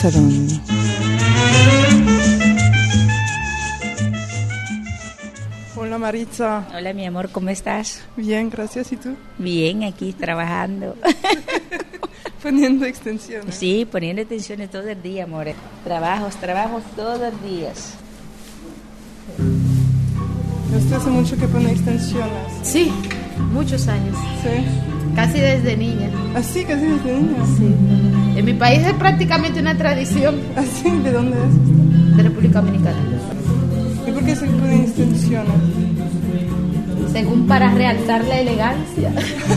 Salón. Hola Maritza. Hola mi amor, ¿cómo estás? Bien, gracias. ¿Y tú? Bien, aquí trabajando. Poniendo extensiones. Sí, poniendo extensiones todo el día, amor. Trabajos todos los días. ¿Usted hace mucho que pone extensiones? Sí, muchos años. Sí. Casi desde niña. ¿Ah, sí? ¿Casi desde niña? Sí. En mi país es prácticamente una tradición. ¿Ah, sí? ¿De dónde es usted? De República Dominicana. ¿Y por qué se ponen extensiones? Según para realzar la elegancia.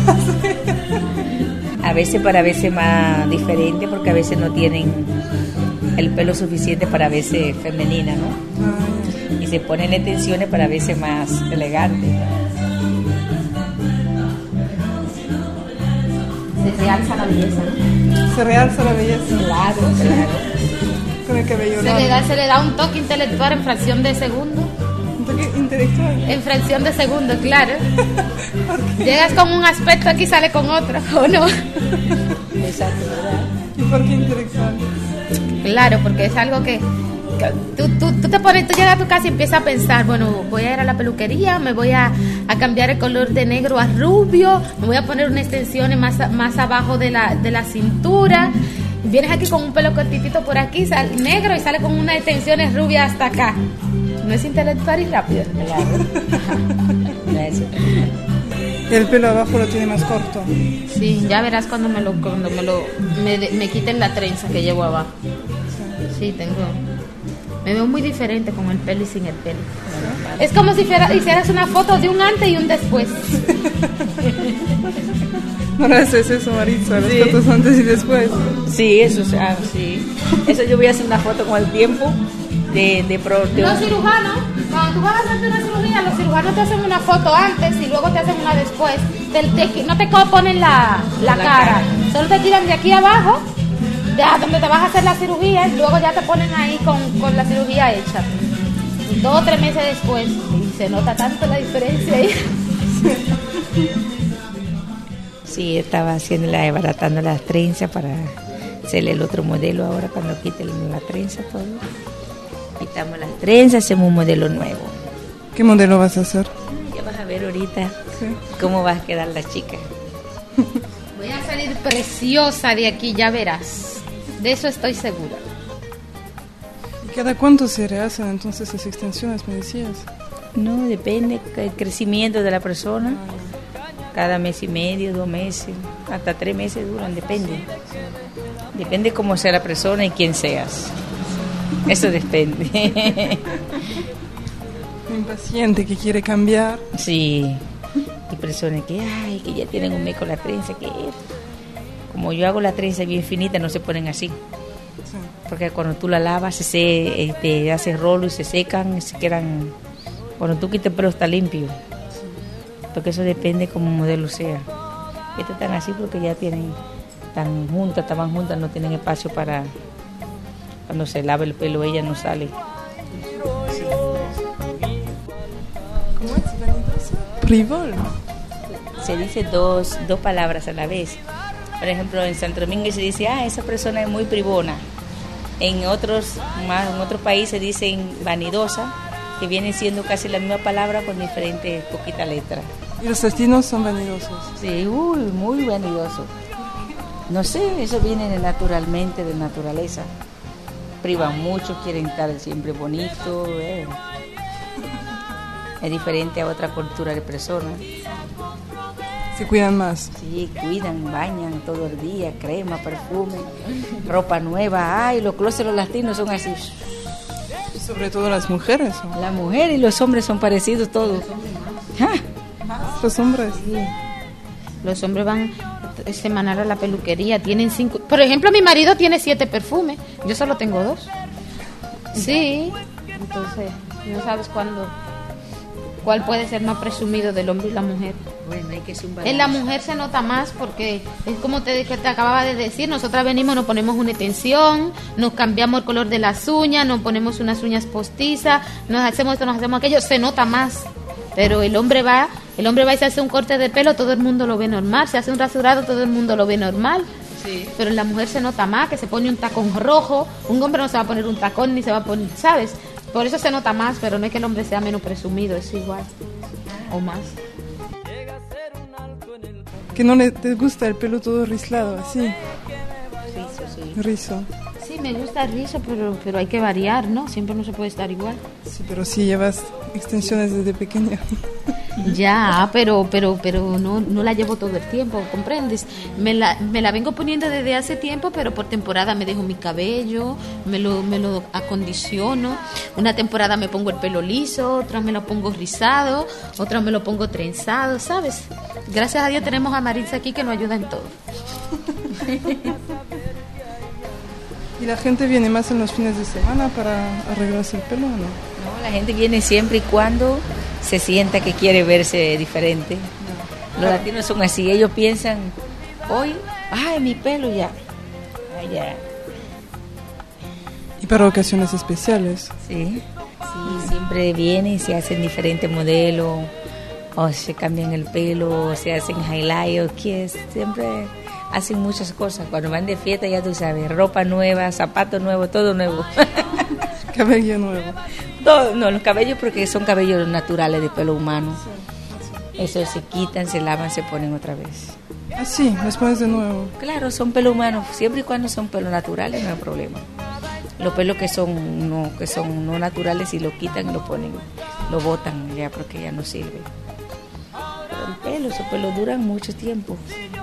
A veces para verse más diferente, porque a veces no tienen el pelo suficiente para verse femenina, ¿no? Ah, Y se ponen extensiones para verse más elegante. Se realza la belleza, ¿no? se realza la belleza Claro. con el cabello Se largo. le da un toque intelectual en fracción de segundo. Un toque intelectual. En fracción de segundo, claro. Llegas con un aspecto aquí y sale con otro, ¿o no? Exacto, ¿verdad? ¿Y por qué intelectual? Claro, porque es algo que tú te pones, tú llegas a tu casa y empiezas a pensar, bueno, voy a ir a la peluquería, me voy a cambiar el color de negro a rubio, me voy a poner unas extensiones más abajo de la cintura. Vienes aquí con un pelo cortitito por aquí, negro, y sale con unas extensiones rubias hasta acá. ¿No es intelectual y rápido? Claro. Y el pelo abajo lo tiene más corto. Sí, ya verás cuando me quiten la trenza que llevo abajo. Sí, me veo muy diferente con el pelo y sin el pelo. Es como si hicieras una foto de un antes y un después. No haces eso, Maritza, las Sí. fotos antes y después. Sí, eso, sí. Eso yo voy a hacer una foto con el tiempo de Los cirujanos, cuando tú vas a hacerte una cirugía, los cirujanos te hacen una foto antes y luego te hacen una después. No te ponen la cara, solo te tiran de aquí abajo, donde te vas a hacer la cirugía, y luego ya te ponen ahí con la cirugía hecha. 2 o 3 meses después, y se nota tanto la diferencia ahí. Sí, estaba abaratando las trenzas para hacerle el otro modelo ahora cuando quiten la trenza todo. Quitamos las trenzas, hacemos un modelo nuevo. ¿Qué modelo vas a hacer? Ya vas a ver ahorita Sí. cómo va a quedar la chica. Voy a salir preciosa de aquí, ya verás. De eso estoy segura. ¿Y cada cuánto se rehacen entonces las extensiones, me decías? No, depende del crecimiento de la persona. Cada mes y medio, 2 meses, hasta 3 meses duran, depende. Depende cómo sea la persona y quién seas. Eso depende. Impaciente que quiere cambiar. Sí, hay personas que ya tienen un mes con la trenza, que como yo hago la trenza bien finita, no se ponen así. Sí. Porque cuando tú la lavas, te haces rolo y se secan y se quedan. Cuando tú quitas el pelo está limpio. Porque eso depende como modelo sea. Estas están así porque ya estaban juntas, no tienen espacio para. Cuando se lava el pelo, ella no sale. ¿Cómo es? ¿Vanidosa? Frivol. Se dice dos palabras a la vez. Por ejemplo, en Santo Domingo se dice, esa persona es muy bribona. En otros países dicen vanidosa, que viene siendo casi la misma palabra con diferentes poquitas letras. ¿Y los latinos son vanidosos? Sí, muy vanidoso. No sé, eso viene naturalmente, de naturaleza. Privan mucho, quieren estar siempre bonito. Es diferente a otra cultura de personas. Se cuidan más. Sí, cuidan, bañan todo el día, crema, perfume, ropa nueva. Los closets latinos son así. Y sobre todo las mujeres. ¿No? La mujer y los hombres son parecidos todos. Los hombres. Sí. Los hombres van semanal a la peluquería, tienen 5. Por ejemplo, mi marido tiene 7 perfumes, yo solo tengo 2. Sí, entonces no sabes cuál puede ser más presumido del hombre y la mujer. Bueno, hay que ser un balance. En la mujer se nota más porque es como te acababa de decir, nosotras venimos, nos ponemos una extensión, nos cambiamos el color de las uñas, nos ponemos unas uñas postizas, nos hacemos esto, nos hacemos aquello, se nota más. Pero el hombre va y se hace un corte de pelo, todo el mundo lo ve normal, se hace un rasurado, todo el mundo lo ve normal. Sí. Pero en la mujer se nota más, que se pone un tacón rojo, un hombre no se va a poner un tacón ni se va a poner, ¿sabes? Por eso se nota más, pero no es que el hombre sea menos presumido, es igual o más. Que no te gusta el pelo todo rislado, así. Rizo, sí. Rizo. Sí, me gusta el rizo, pero hay que variar, ¿no? Siempre no se puede estar igual. Sí, pero sí llevas extensiones desde pequeña. Ya, pero no la llevo todo el tiempo, ¿comprendes? Me la vengo poniendo desde hace tiempo, pero por temporada me dejo mi cabello, me lo acondiciono. Una temporada me pongo el pelo liso, otra me lo pongo rizado, otra me lo pongo trenzado, ¿sabes? Gracias a Dios tenemos a Maritza aquí que nos ayuda en todo. ¿Y la gente viene más en los fines de semana para arreglarse el pelo o no? No, la gente viene siempre y cuando se sienta que quiere verse diferente. Los latinos son así, ellos piensan, hoy, ay, mi pelo ya. Ay, ya. ¿Y para ocasiones especiales? Sí, siempre vienen y se hacen diferentes modelos, o se cambian el pelo, o se hacen highlight, o que siempre hacen muchas cosas. Cuando van de fiesta, ya tú sabes, ropa nueva, zapatos nuevos, todo nuevo. Cabello nuevo. Todo, no, los cabellos porque son cabellos naturales de pelo humano. Eso se quitan, se lavan, se ponen otra vez. Ah, sí, los pones de nuevo. Claro, son pelo humanos, siempre y cuando son pelos naturales no hay problema. Los pelos que son no naturales, si lo quitan y lo ponen, lo botan ya porque ya no sirve. Pero el pelo, esos pelos duran mucho tiempo.